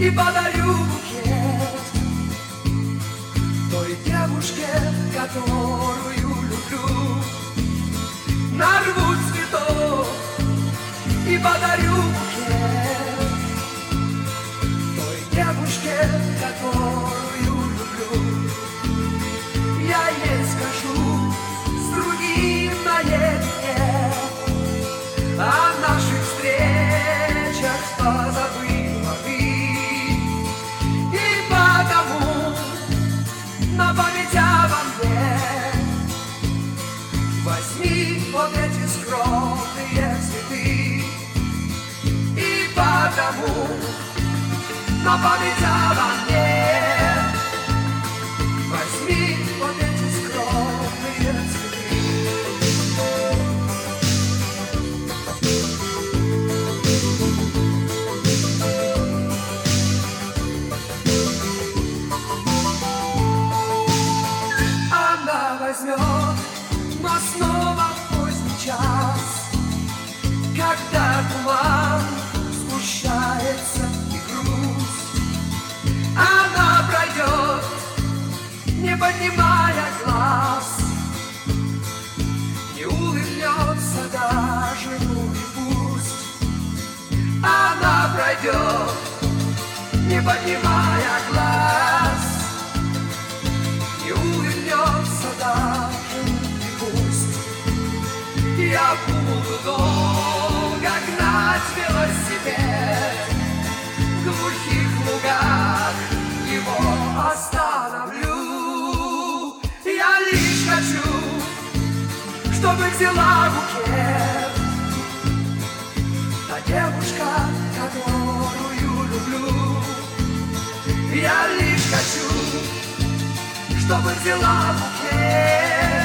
и подарю букет той девушке, которую люблю. Нарву цветов и подарю букет той девушке, которую люблю. Я ей скажу с другим наедине о наших встречах позабыла ты, и потому на память обо мне возьми вот эти скромные цветы, и потому на память обо мне возьми вот эти скромные цветы. Она возьмет, но снова в поздний час, когда туман сгущается и грусть, она пройдет, не поднимая глаз, не улыбнется даже, ну и пусть. Она пройдет, не поднимая глаз, не улыбнется даже, и пусть. Я буду долго гнать велосипед в глухих лугах, его остановлю. Я лишь хочу, чтобы взяла букет та девушка, которую люблю. Я лишь хочу, чтобы взяла букет